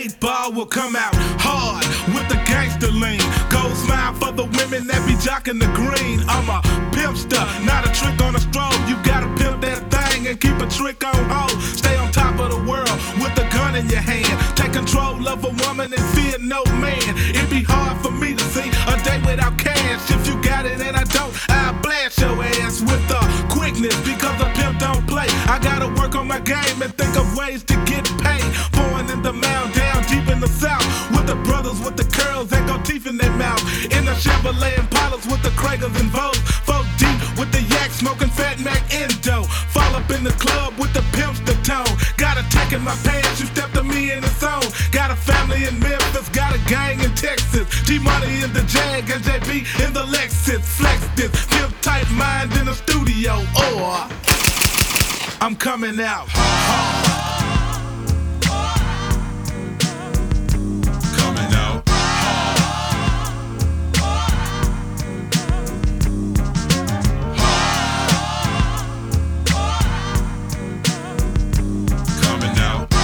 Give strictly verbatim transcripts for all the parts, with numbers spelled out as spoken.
eight ball will come out hard with the gangster lean. Gold smile for the women that be jocking the green. I'm a pimpster, not a trick on a stroll. You gotta pimp that thing and keep a trick on hold. Stay on top of the world with a gun in your hand. Take control of a woman and fear no man. It'd be hard for me to see a day without cash. If you got it and I don't, I'll blast your ass with the quickness, because a pimp don't play. I gotta work on my game and think of ways to get paid. Born in the mound, down deep in the south, with the brothers with the curls that got teeth in their mouth. In the Chevrolet Impalas with the Kragers and Vogues. Folk deep with the yak, smoking Fat Mac Endo. Fall up in the club with the pimps the tone. Got a tech in my pants, you stepped to me in the zone. Got a family in Memphis, got a gang in Texas. G-Money in the Jag and J B in the Lexus. Flex this, pimp type mind in the studio, or I'm coming out hard. Coming out hard. Coming out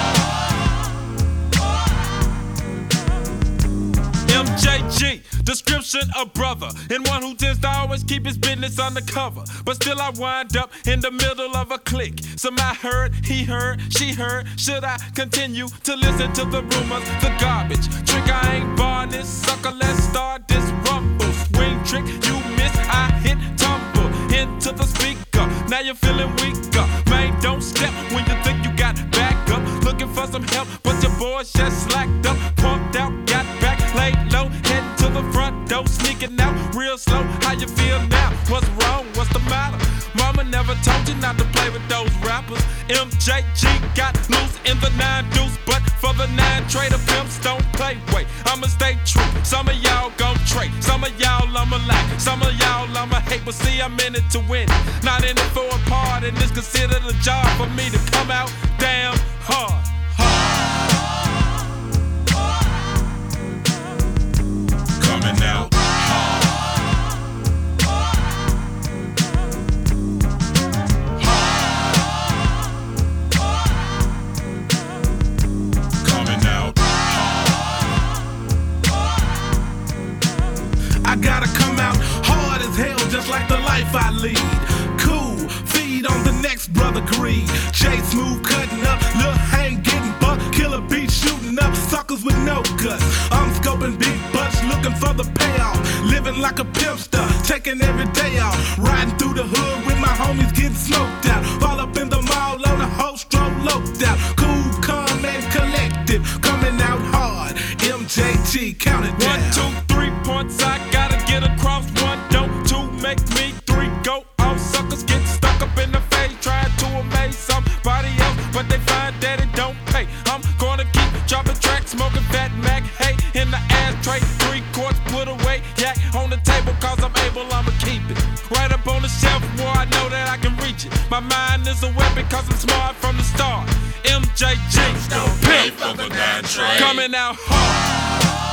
hard. M J G, description of brother, and one who tends to always keep his business undercover. But still I wind up in the middle of a clique. Some I heard, he heard, she heard. Should I continue to listen to the rumors, the garbage? Trick, I ain't barring this sucker, let's start this rumble. Swing trick, you miss, I hit tumble into the speaker. Now you're feeling weaker. Man, don't step when you think you got back up. Looking for some help, but your boys just slacked up. Pumped out, got back, laid low, heading to the front door, sneaking out real slow. How you feel now? What's wrong? What's the matter? Mama never told you not to play with those rappers. M J G got loose in the nine deuce, but for the nine trader pimps don't play. Wait, I'ma stay true. Some of y'all gon' trade, some of y'all I'ma like, some of y'all I'ma hate. But see, I'm in it to win, not in it for a part. And it's considered a job for me to come out damn hard. Coming out hard. Coming out hard. I gotta come out hard as hell, just like the life I lead. Cool, feed on the next brother greed. J Smooth cutting up, Lil Hank getting bucked, Killer Beat shooting up suckers with no guts. I'm scoping big butts, looking for the payoff. Living like a pimpster, taking every day off. Riding through the hood with my homies getting smoked out. Fall up in the mall on a whole stroke loped out. Cool, calm, and collective, coming out hard. M J G, count it down. One, two, three points I gotta get across. One, don't, two, make me three, go. All suckers get stuck up in the face, trying to amaze somebody else, but they find that it don't pay. I'm gonna keep dropping tracks, smoking Fat Mac, hey, in the ashtray. Three quarts put away, yak on the table, cause I'm able, I'ma keep it. Right up on the shelf where I know that I can reach it. My mind is a weapon, cause I'm smart from the start. M J G, Don't pay for the nine trade. coming out hard.